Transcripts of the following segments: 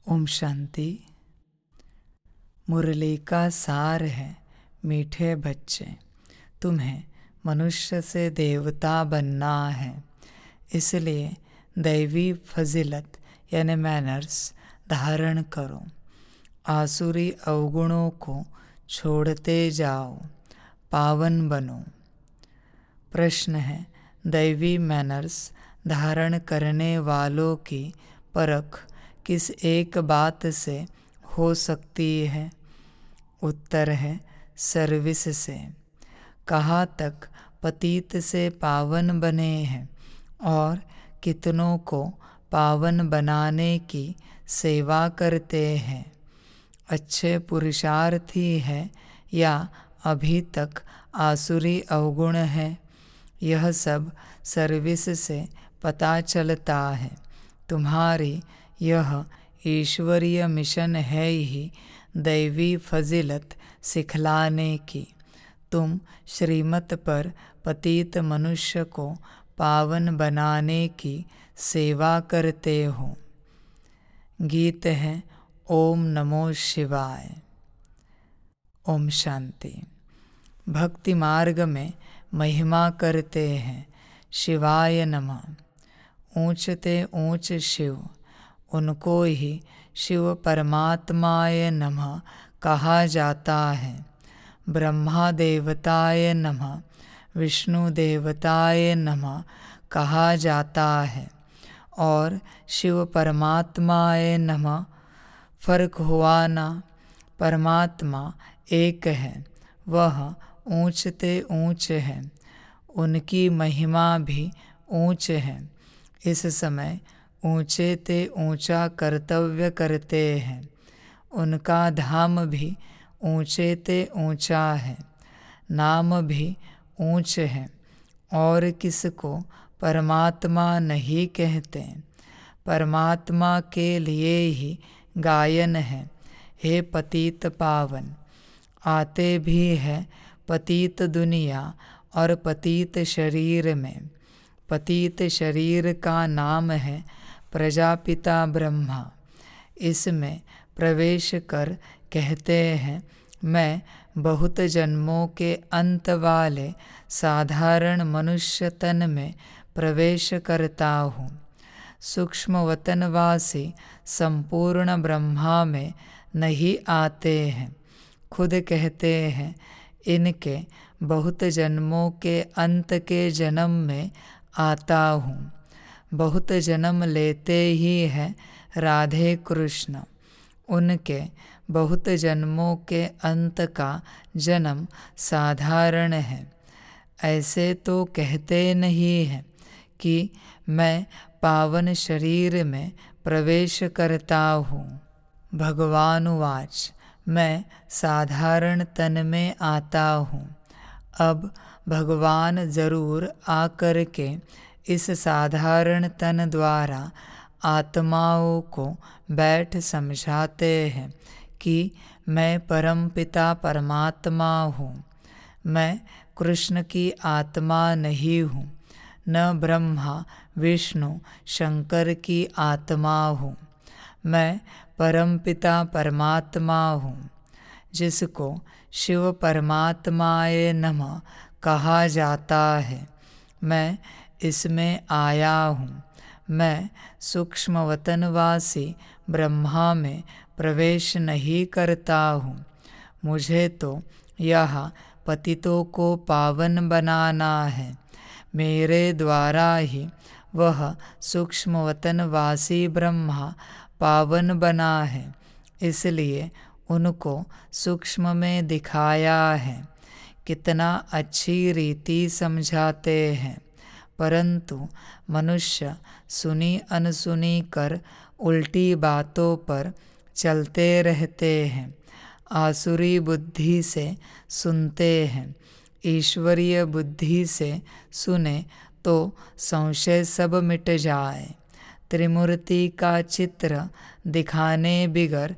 ओम शांति। मुरली का सार है मीठे बच्चे, तुम्हें मनुष्य से देवता बनना है। इसलिए दैवी फजीलत यानी मैनर्स धारण करो, आसुरी अवगुणों को छोड़ते जाओ, पावन बनो। प्रश्न है, दैवी मैनर्स धारण करने वालों की परख किस एक बात से हो सकती है? उत्तर है, सर्विस से। कहाँ तक पतित से पावन बने हैं और कितनों को पावन बनाने की सेवा करते हैं। अच्छे पुरुषार्थी है या अभी तक आसुरी अवगुण है, यह सब सर्विस से पता चलता है। तुम्हारी यह ईश्वरीय मिशन है ही दैवी फजीलत सिखलाने की। तुम श्रीमत पर पतित मनुष्य को पावन बनाने की सेवा करते हो। गीत है ओम नमो शिवाय। ओम शांति। भक्ति मार्ग में महिमा करते हैं शिवाय नमः। ऊंचते ऊंच शिव, उनको ही शिव परमात्माय नमः कहा जाता है। ब्रह्मा देवताय नमः, विष्णु देवताय नमः कहा जाता है और शिव परमात्माय नमः। फर्क हुआ ना? परमात्मा एक है, वह ऊंचते ऊंच है, उनकी महिमा भी ऊंच है। इस समय ऊंचे ते ऊंचा कर्तव्य करते हैं, उनका धाम भी ऊंचे ते ऊंचा है, नाम भी ऊंच है। और किसको परमात्मा नहीं कहते? परमात्मा के लिए ही गायन है, हे पतित पावन। आते भी है पतित दुनिया और पतित शरीर में। पतित शरीर का नाम है प्रजापिता ब्रह्मा। इसमें प्रवेश कर कहते हैं, मैं बहुत जन्मों के अंत वाले साधारण मनुष्य तन में प्रवेश करता हूँ। सूक्ष्म वतनवासी संपूर्ण ब्रह्मा में नहीं आते हैं। खुद कहते हैं, इनके बहुत जन्मों के अंत के जन्म में आता हूँ। बहुत जन्म लेते ही हैं राधे कृष्ण, उनके बहुत जन्मों के अंत का जन्म साधारण है। ऐसे तो कहते नहीं हैं कि मैं पावन शरीर में प्रवेश करता हूँ। भगवान वाच, मैं साधारण तन में आता हूँ। अब भगवान जरूर आकर के इस साधारण तन द्वारा आत्माओं को बैठ समझाते हैं कि मैं परमपिता परमात्मा हूँ। मैं कृष्ण की आत्मा नहीं हूँ, न ब्रह्मा विष्णु शंकर की आत्मा हूँ। मैं परमपिता परमात्मा हूँ, जिसको शिव परमात्माय नमः कहा जाता है। मैं इसमें आया हूँ। मैं सूक्ष्म वतनवासी ब्रह्मा में प्रवेश नहीं करता हूँ। मुझे तो यह पतितों को पावन बनाना है। मेरे द्वारा ही वह सूक्ष्म वतनवासी ब्रह्मा पावन बना है, इसलिए उनको सूक्ष्म में दिखाया है। कितना अच्छी रीति समझाते हैं, परंतु मनुष्य सुनी अनसुनी कर उल्टी बातों पर चलते रहते हैं। आसुरी बुद्धि से सुनते हैं, ईश्वरीय बुद्धि से सुने तो संशय सब मिट जाए। त्रिमूर्ति का चित्र दिखाने बिगर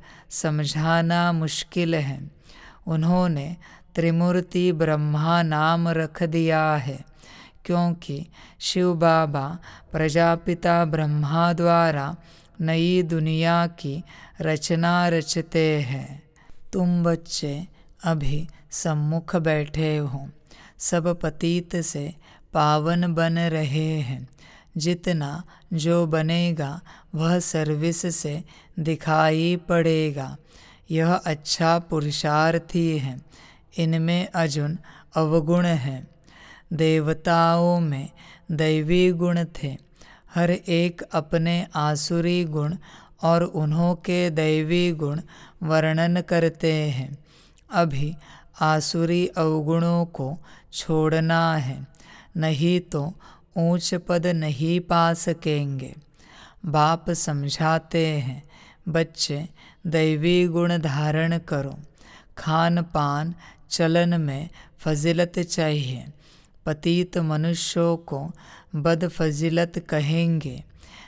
समझाना मुश्किल है। उन्होंने त्रिमूर्ति ब्रह्मा नाम रख दिया है, क्योंकि शिव बाबा प्रजापिता ब्रह्मा द्वारा नई दुनिया की रचना रचते हैं। तुम बच्चे अभी सम्मुख बैठे हो, सब पतित से पावन बन रहे हैं। जितना जो बनेगा वह सर्विस से दिखाई पड़ेगा। यह अच्छा पुरुषार्थी है, इनमें अर्जुन अवगुण है। देवताओं में दैवी गुण थे, हर एक अपने आसुरी गुण और उन्हों के दैवी गुण वर्णन करते हैं। अभी आसुरी अवगुणों को छोड़ना है, नहीं तो ऊंच पद नहीं पा सकेंगे। बाप समझाते हैं, बच्चे दैवी गुण धारण करो। खान पान चलन में फजीलत चाहिए। पतित मनुष्यों को बद फजीलत कहेंगे।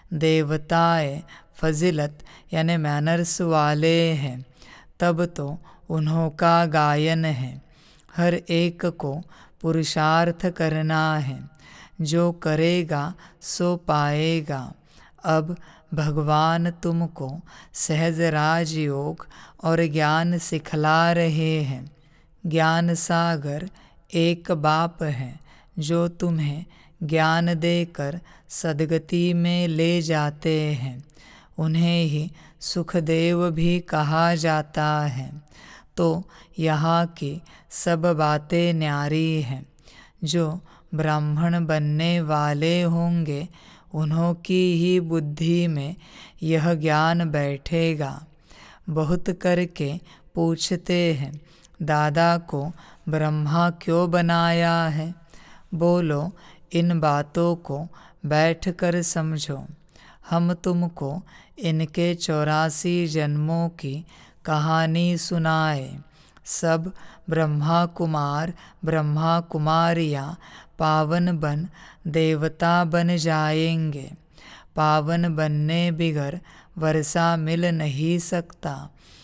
देवताएं फजीलत यानी मैनर्स वाले हैं, तब तो उन्हों का गायन है। हर एक को पुरुषार्थ करना है, जो करेगा सो पाएगा। अब भगवान तुमको सहज राजयोग और ज्ञान सिखला रहे हैं। ज्ञान सागर एक बाप है, जो तुम्हें ज्ञान देकर सद्गति में ले जाते हैं। उन्हें ही सुखदेव भी कहा जाता है। तो यहाँ की सब बातें न्यारी हैं। जो ब्राह्मण बनने वाले होंगे, उन्हों की ही बुद्धि में यह ज्ञान बैठेगा। बहुत करके पूछते हैं, दादा को ब्रह्मा क्यों बनाया है? बोलो, इन बातों को बैठकर समझो। हम तुमको इनके 84 जन्मों की कहानी सुनाए। सब ब्रह्मा कुमार ब्रह्मा कुमारियाँ पावन बन देवता बन जाएंगे। पावन बनने बिगर वर्षा मिल नहीं सकता।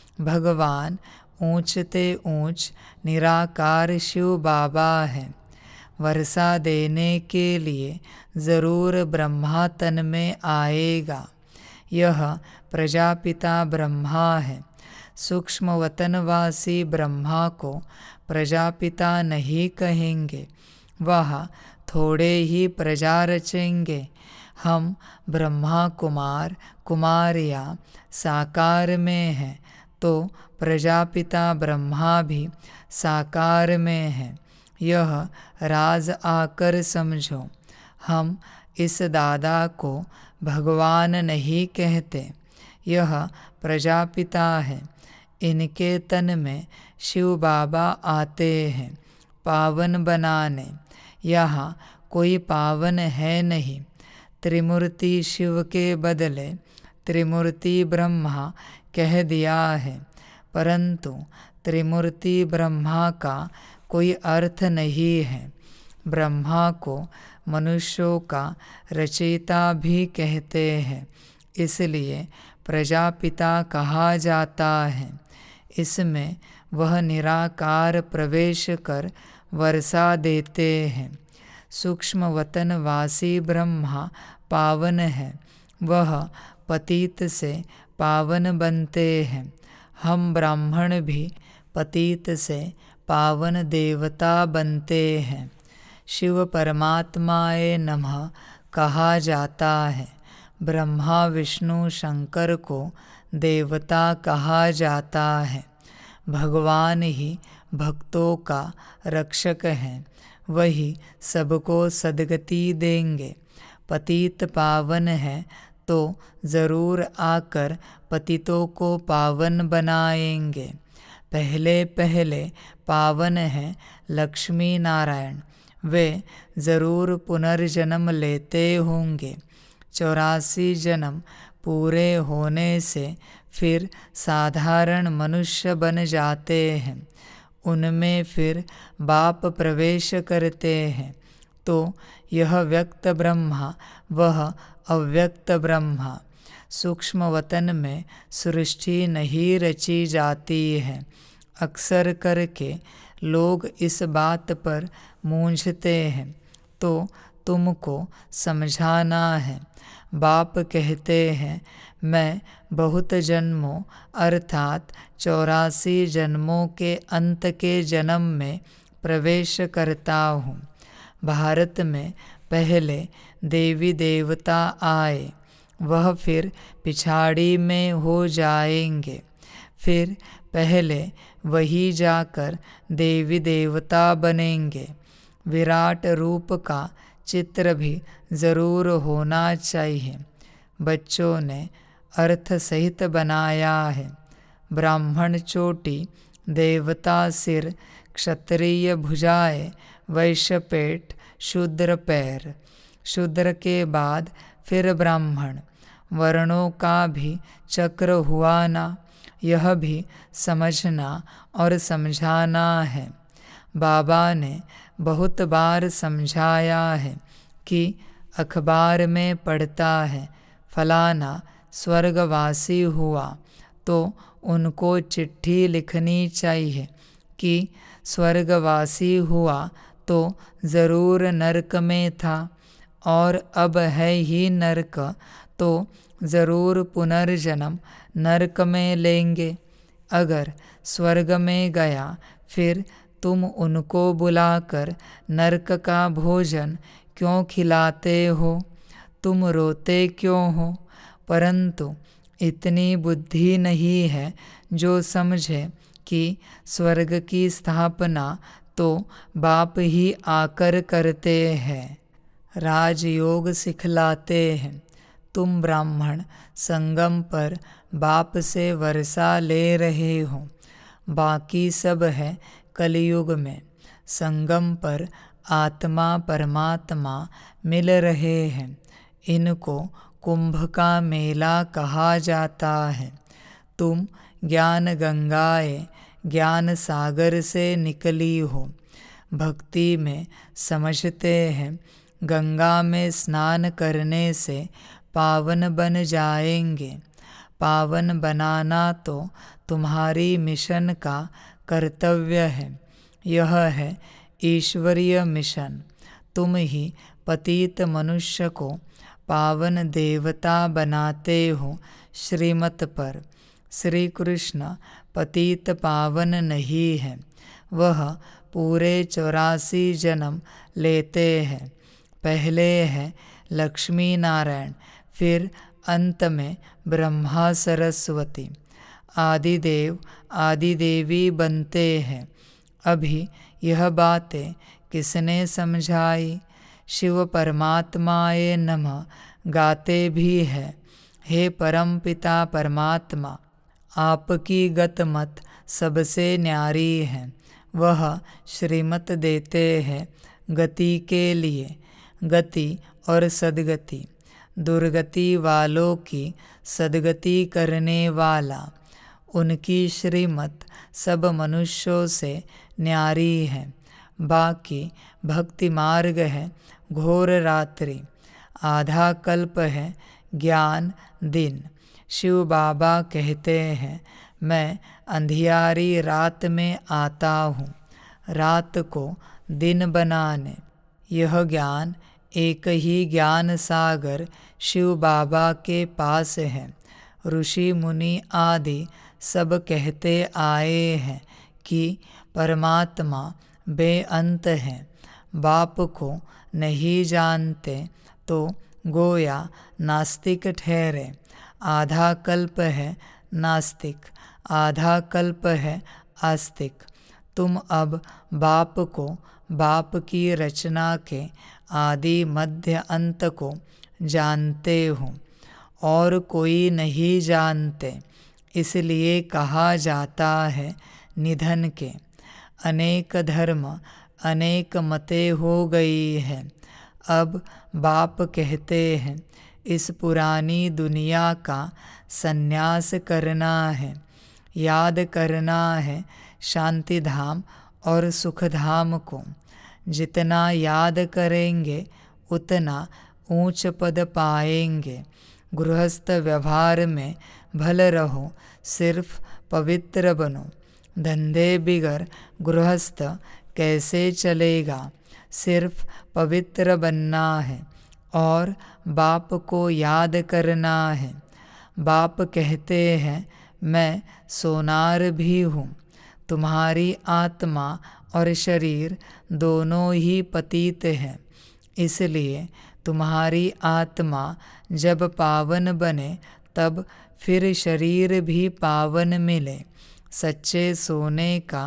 भगवान ऊंचते ऊंच निराकार शिव बाबा है। वर्षा देने के लिए ज़रूर ब्रह्मा तन में आएगा। यह प्रजापिता ब्रह्मा है। सूक्ष्म वतनवासी ब्रह्मा को प्रजापिता नहीं कहेंगे, वह थोड़े ही प्रजा रचेंगे। हम ब्रह्मा कुमार कुमारियाँ साकार में हैं, तो प्रजापिता ब्रह्मा भी साकार में है। यह राज आकर समझो। हम इस दादा को भगवान नहीं कहते, यह प्रजापिता है। इनके तन में शिव बाबा आते हैं पावन बनाने। यहाँ कोई पावन है नहीं। त्रिमूर्ति शिव के बदले त्रिमूर्ति ब्रह्मा कह दिया है, परंतु त्रिमूर्ति ब्रह्मा का कोई अर्थ नहीं है। ब्रह्मा को मनुष्यों का रचयिता भी कहते हैं, इसलिए प्रजापिता कहा जाता है। इसमें वह निराकार प्रवेश कर वर्षा देते हैं। सूक्ष्म वतनवासी ब्रह्मा पावन है, वह पतित से पावन बनते हैं। हम ब्राह्मण भी पतित से पावन देवता बनते हैं। शिव परमात्माए नमः कहा जाता है। ब्रह्मा विष्णु शंकर को देवता कहा जाता है। भगवान ही भक्तों का रक्षक हैं, वही सबको सद्गति देंगे। पतित पावन है तो ज़रूर आकर पतितों को पावन बनाएंगे। पहले पहले पावन हैं लक्ष्मी नारायण, वे ज़रूर पुनर्जन्म लेते होंगे। 84 जन्म पूरे होने से फिर साधारण मनुष्य बन जाते हैं। उनमें फिर बाप प्रवेश करते हैं, तो यह व्यक्त ब्रह्मा वह अव्यक्त ब्रह्मा। सूक्ष्म वतन में सृष्टि नहीं रची जाती है। अक्सर करके लोग इस बात पर मूंझते हैं, तो तुमको समझाना है। बाप कहते हैं, मैं बहुत जन्मों अर्थात 84 जन्मों के अंत के जन्म में प्रवेश करता हूँ। भारत में पहले देवी देवता आए, वह फिर पिछाड़ी में हो जाएंगे, फिर पहले वही जाकर देवी देवता बनेंगे। विराट रूप का चित्र भी ज़रूर होना चाहिए। बच्चों ने अर्थ सहित बनाया है। ब्राह्मण चोटी, देवता सिर, क्षत्रिय भुजाएं, वैश्य पेट, शूद्र पैर। शूद्र के बाद फिर ब्राह्मण। वर्णों का भी चक्र हुआ ना, यह भी समझना और समझाना है। बाबा ने बहुत बार समझाया है कि अखबार में पढ़ता है फलाना स्वर्गवासी हुआ, तो उनको चिट्ठी लिखनी चाहिए कि स्वर्गवासी हुआ तो ज़रूर नरक में था, और अब है ही नरक, तो ज़रूर पुनर्जन्म नरक में लेंगे। अगर स्वर्ग में गया फिर तुम उनको बुलाकर नरक का भोजन क्यों खिलाते हो? तुम रोते क्यों हो? परंतु इतनी बुद्धि नहीं है जो समझे कि स्वर्ग की स्थापना तो बाप ही आकर करते हैं। राजयोग सिखलाते हैं। तुम ब्राह्मण संगम पर बाप से वर्षा ले रहे हो, बाकी सब है कलयुग में। संगम पर आत्मा परमात्मा मिल रहे हैं। इनको कुंभ का मेला कहा जाता है। तुम ज्ञान गंगाएं, ज्ञान सागर से निकली हो। भक्ति में समझते हैं गंगा में स्नान करने से पावन बन जाएंगे। पावन बनाना तो तुम्हारी मिशन का कर्तव्य है। यह है ईश्वरीय मिशन। तुम ही पतित मनुष्य को पावन देवता बनाते हो श्रीमत पर। श्री कृष्ण पतित पावन नहीं है, वह पूरे 84 जन्म लेते हैं। पहले है लक्ष्मी नारायण, फिर अंत में ब्रह्मा सरस्वती। आदिदेव आदिदेवी बनते हैं। अभी यह बातें किसने समझाई? शिव परमात्माए नमः गाते भी है। हे परम पिता परमात्मा, आपकी गत मत सबसे न्यारी है। वह श्रीमत देते हैं गति के लिए, गति और सद्गति। दुर्गति वालों की सद्गति करने वाला। उनकी श्रीमत सब मनुष्यों से न्यारी है। बाकी भक्ति मार्ग है घोर रात्रि, आधा कल्प है ज्ञान दिन। शिव बाबा कहते हैं, मैं अंधियारी रात में आता हूँ रात को दिन बनाने। यह ज्ञान एक ही ज्ञान सागर शिव बाबा के पास है। ऋषि मुनि आदि सब कहते आए हैं कि परमात्मा बेअंत है। बाप को नहीं जानते तो गोया नास्तिक ठहरे। आधा कल्प है नास्तिक, आधा कल्प है आस्तिक। तुम अब बाप को, बाप की रचना के आदि मध्य अंत को जानते हो, और कोई नहीं जानते। इसलिए कहा जाता है निधन के। अनेक धर्म अनेक मतें हो गई हैं। अब बाप कहते हैं, इस पुरानी दुनिया का संन्यास करना है। याद करना है शांति धाम और सुख धाम को। जितना याद करेंगे उतना ऊंच पद पाएंगे। गृहस्थ व्यवहार में भल रहो, सिर्फ पवित्र बनो। धंधे बिगर गृहस्थ कैसे चलेगा? सिर्फ पवित्र बनना है और बाप को याद करना है। बाप कहते हैं, मैं सोनार भी हूँ। तुम्हारी आत्मा और शरीर दोनों ही पतित हैं, इसलिए तुम्हारी आत्मा जब पावन बने तब फिर शरीर भी पावन मिले। सच्चे सोने का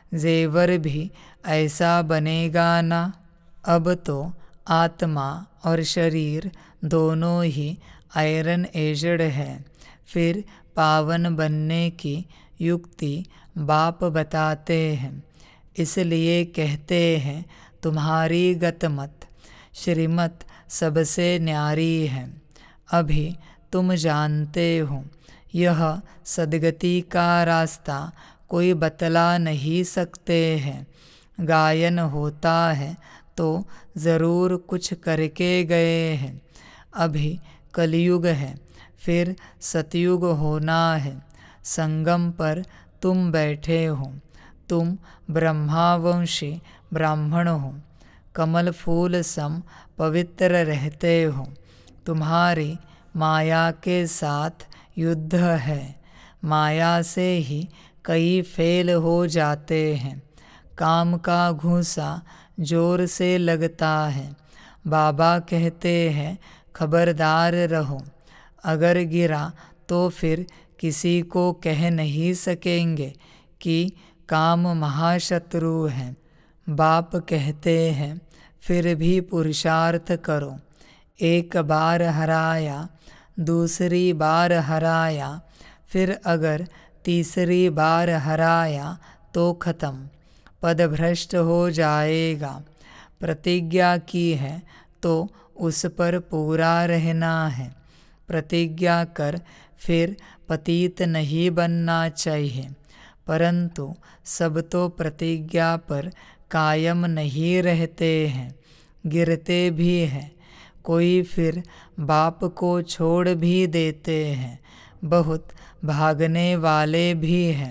जेवर भी ऐसा बनेगा ना। अब तो आत्मा और शरीर दोनों ही आयरन एजड है। फिर पावन बनने की युक्ति बाप बताते हैं। इसलिए कहते हैं, तुम्हारी गतमत श्रीमत सबसे न्यारी है। अभी तुम जानते हो, यह सद्गति का रास्ता कोई बतला नहीं सकते हैं। गायन होता है तो ज़रूर कुछ करके गए हैं। अभी कलयुग है, फिर सतयुग होना है। संगम पर तुम बैठे हो। तुम ब्रह्मावंशी ब्राह्मण हो। कमल फूल सम पवित्र रहते हो। तुम्हारी माया के साथ युद्ध है। माया से ही कई फेल हो जाते हैं। काम का घूंसा जोर से लगता है। बाबा कहते हैं, खबरदार रहो। अगर गिरा तो फिर किसी को कह नहीं सकेंगे कि काम महाशत्रु है। बाप कहते हैं, फिर भी पुरुषार्थ करो। एक बार हराया, दूसरी बार हराया, फिर अगर तीसरी बार हराया तो खत्म, पदभ्रष्ट हो जाएगा। प्रतिज्ञा की है तो उस पर पूरा रहना है। प्रतिज्ञा कर फिर पतित नहीं बनना चाहिए, परंतु सब तो प्रतिज्ञा पर कायम नहीं रहते हैं, गिरते भी हैं। कोई फिर बाप को छोड़ भी देते हैं। बहुत भागने वाले भी हैं।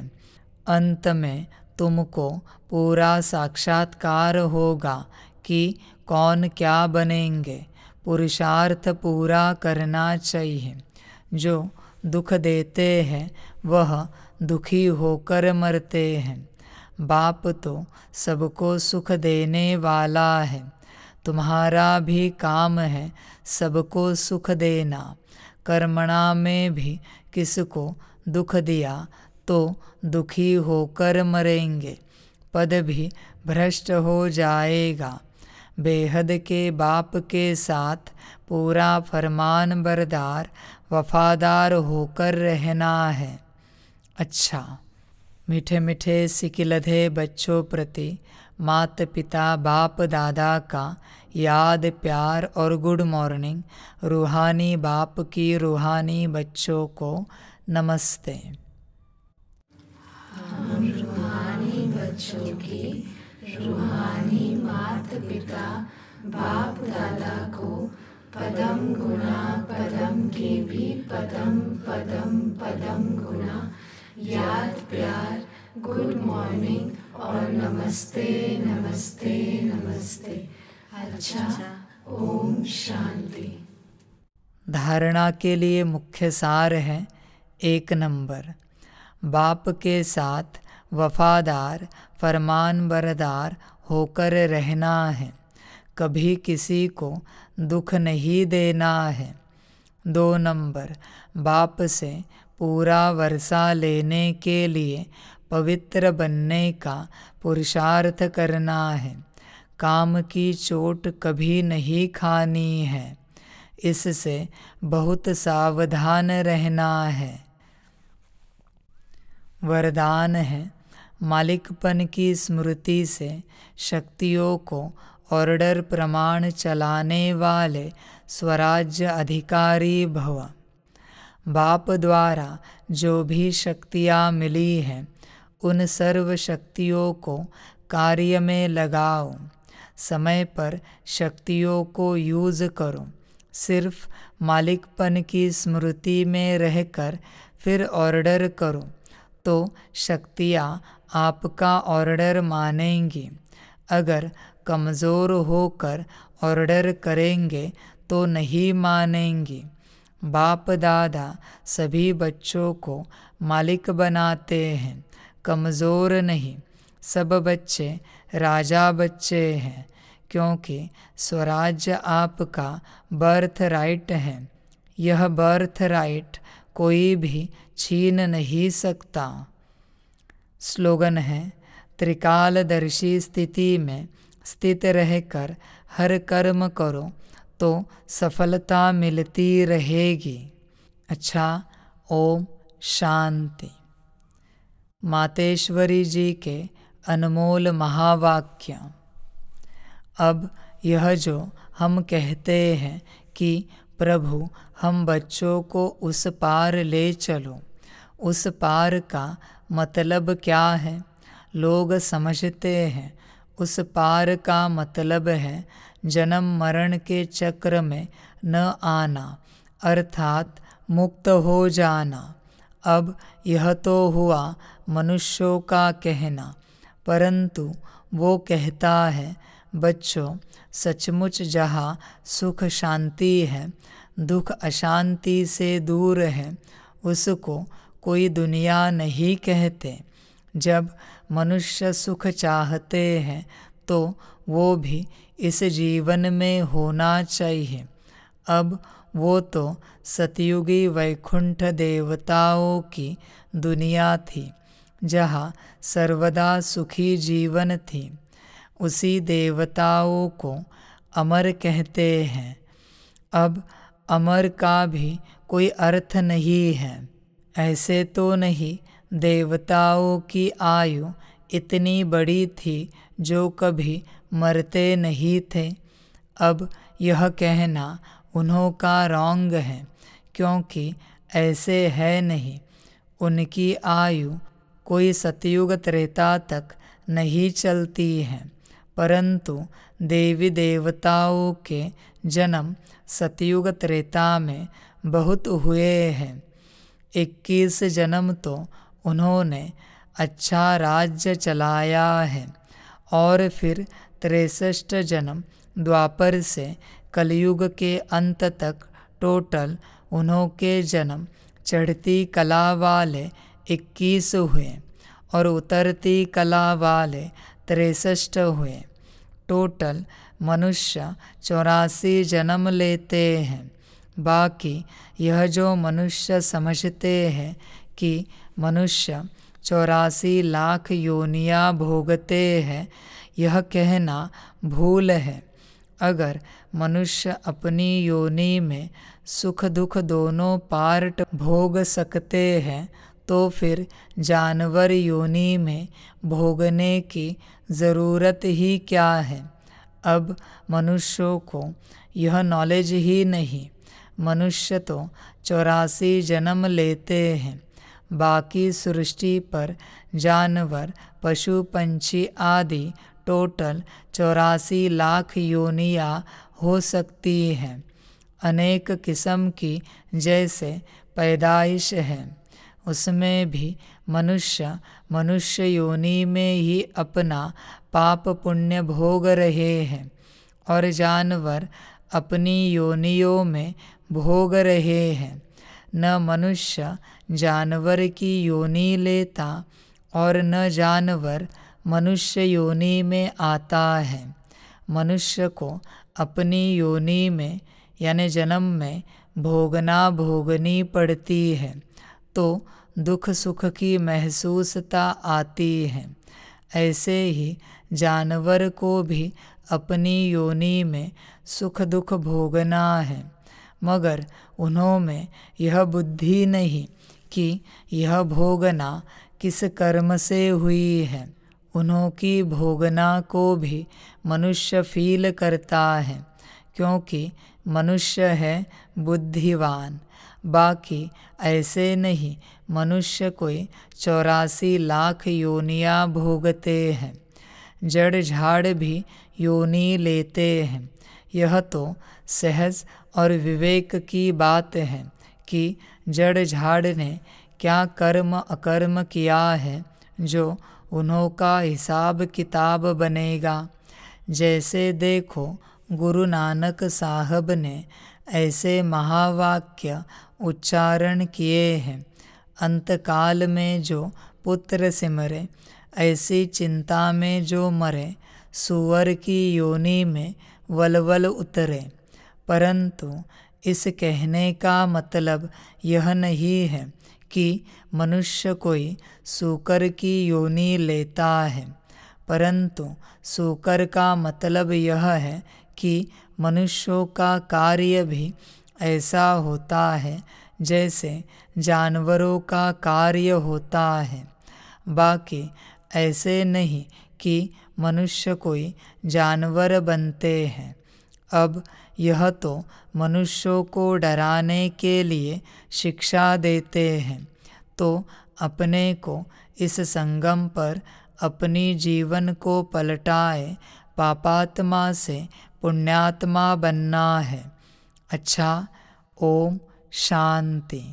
अंत में तुमको पूरा साक्षात्कार होगा कि कौन क्या बनेंगे। पुरुषार्थ पूरा करना चाहिए। जो दुख देते हैं वह दुखी होकर मरते हैं। बाप तो सबको सुख देने वाला है। तुम्हारा भी काम है सबको सुख देना। कर्मणा में भी किसको दुख दिया तो दुखी होकर मरेंगे, पद भी भ्रष्ट हो जाएगा। बेहद के बाप के साथ पूरा फरमान बरदार वफादार होकर रहना है। अच्छा, मीठे मीठे सिकिलधे बच्चों प्रति माता पिता बाप दादा का याद प्यार और गुड मॉर्निंग। रूहानी बाप की रूहानी बच्चों को नमस्ते। हम रूहानी बच्चों की रूहानी माता पिता बाप दादा को पदम गुणा पदम के भी पदम पदम पदम गुणा याद प्यार गुड मॉर्निंग और नमस्ते नमस्ते नमस्ते। अच्छा, ओम शांति। धारणा के लिए मुख्य सार है। 1 नंबर, बाप के साथ वफादार फरमान बरदार होकर रहना है। कभी किसी को दुख नहीं देना है। 2 नंबर, बाप से पूरा वर्षा लेने के लिए पवित्र बनने का पुरुषार्थ करना है। काम की चोट कभी नहीं खानी है। इससे बहुत सावधान रहना है। वरदान है, मालिकपन की स्मृति से शक्तियों को ऑर्डर प्रमाण चलाने वाले स्वराज्य अधिकारी भव। बाप द्वारा जो भी शक्तियाँ मिली हैं उन सर्व शक्तियों को कार्य में लगाओ। समय पर शक्तियों को यूज़ करो। सिर्फ मालिकपन की स्मृति में रहकर फिर ऑर्डर करो तो शक्तियाँ आपका ऑर्डर मानेंगी। अगर कमज़ोर होकर ऑर्डर करेंगे तो नहीं मानेंगी। बाप दादा सभी बच्चों को मालिक बनाते हैं, कमज़ोर नहीं। सब बच्चे राजा बच्चे हैं, क्योंकि स्वराज्य आपका बर्थ राइट है। यह बर्थ राइट कोई भी छीन नहीं सकता। स्लोगन है, त्रिकालदर्शी स्थिति में स्थित रहकर हर कर्म करो तो सफलता मिलती रहेगी। अच्छा, ओम शांति। मातेश्वरी जी के अनमोल महावाक्य। अब यह जो हम कहते हैं कि प्रभु हम बच्चों को उस पार ले चलो, उस पार का मतलब क्या है? लोग समझते हैं उस पार का मतलब है जन्म मरण के चक्र में न आना, अर्थात मुक्त हो जाना। अब यह तो हुआ मनुष्यों का कहना, परंतु वो कहता है बच्चों, सचमुच जहाँ सुख शांति है, दुख अशांति से दूर है, उसको कोई दुनिया नहीं कहते। जब मनुष्य सुख चाहते हैं तो वो भी इस जीवन में होना चाहिए। अब वो तो सतयुगी वैकुंठ देवताओं की दुनिया थी, जहाँ सर्वदा सुखी जीवन थी। उसी देवताओं को अमर कहते हैं। अब अमर का भी कोई अर्थ नहीं है। ऐसे तो नहीं, देवताओं की आयु इतनी बड़ी थी जो कभी मरते नहीं थे। अब यह कहना उन्हों का रॉन्ग है, क्योंकि ऐसे है नहीं। उनकी आयु कोई सतयुग त्रेता तक नहीं चलती है, परंतु देवी देवताओं के जन्म सतयुग त्रेता में बहुत हुए हैं। 21 जन्म तो उन्होंने अच्छा राज्य चलाया है, और फिर 63 जन्म द्वापर से कलयुग के अंत तक टोटल उन्हों के जन्म चढ़ती कला वाले 21 हुए और उतरती कला वाले 63 हुए। टोटल मनुष्य 84 जन्म लेते हैं। बाकी यह जो मनुष्य समझते हैं कि मनुष्य 84 लाख योनियाँ भोगते हैं, यह कहना भूल है। अगर मनुष्य अपनी योनि में सुख दुख दोनों पार्ट भोग सकते हैं तो फिर जानवर योनि में भोगने की ज़रूरत ही क्या है। अब मनुष्यों को यह नॉलेज ही नहीं। मनुष्य तो 84 जन्म लेते हैं। बाकी सृष्टि पर जानवर पशु पंछी आदि टोटल 84 लाख योनियाँ हो सकती हैं। अनेक किस्म की जैसे पैदाइश है, उसमें भी मनुष्य योनि में ही अपना पाप पुण्य भोग रहे हैं, और जानवर अपनी योनियों में भोग रहे हैं। न मनुष्य जानवर की योनि लेता और न जानवर मनुष्य योनि में आता है। मनुष्य को अपनी योनि में यानी जन्म में भोगनी पड़ती है, तो दुख सुख की महसूसता आती है। ऐसे ही जानवर को भी अपनी योनि में सुख दुख भोगना है, मगर उन्हों में यह बुद्धि नहीं कि यह भोगना किस कर्म से हुई है। उन्हों की भोगना को भी मनुष्य फील करता है, क्योंकि मनुष्य है बुद्धिवान। बाकी ऐसे नहीं, मनुष्य कोई 84 लाख योनियाँ भोगते हैं। जड़ झाड़ भी योनि लेते हैं। यह तो सहज और विवेक की बात है कि जड़ झाड़ ने क्या कर्म अकर्म किया है जो उन्हों का हिसाब किताब बनेगा। जैसे देखो गुरु नानक साहब ने ऐसे महावाक्य उच्चारण किए हैं। अंतकाल में जो पुत्र सिमरे, ऐसी चिंता में जो मरे, सुअर की योनि में वलवल उतरे। परंतु इस कहने का मतलब यह नहीं है कि मनुष्य कोई सूकर की योनि लेता है, परंतु सूकर का मतलब यह है कि मनुष्यों का कार्य भी ऐसा होता है जैसे जानवरों का कार्य होता है। बाकी ऐसे नहीं कि मनुष्य कोई जानवर बनते हैं। अब यह तो मनुष्यों को डराने के लिए शिक्षा देते हैं, तो अपने को इस संगम पर अपनी जीवन को पलटाए पापात्मा से पुण्यात्मा बनना है। अच्छा, ओम शांति।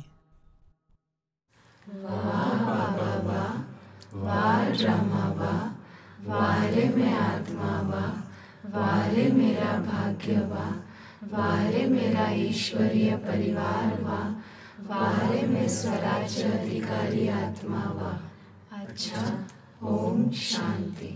वाह बाबा वाह, वाह ब्रह्मा वाह, वाह रे मैं आत्मा वाह, वाह रे मेरा भाग्य वाह, वाह रे मेरा ईश्वरीय परिवार वाह, वाह रे मैं स्वराज्य अधिकारी आत्मा वाह। अच्छा, ओम शांति।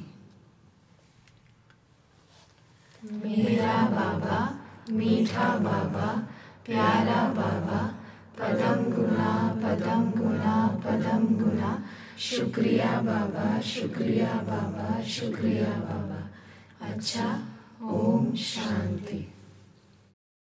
मेरा बाबा, मीठा बाबा, प्यारा बाबा, पदम गुना पदम गुना पदम गुना, शुक्रिया बाबा, शुक्रिया बाबा, शुक्रिया बाबा। अच्छा, ओम शांति।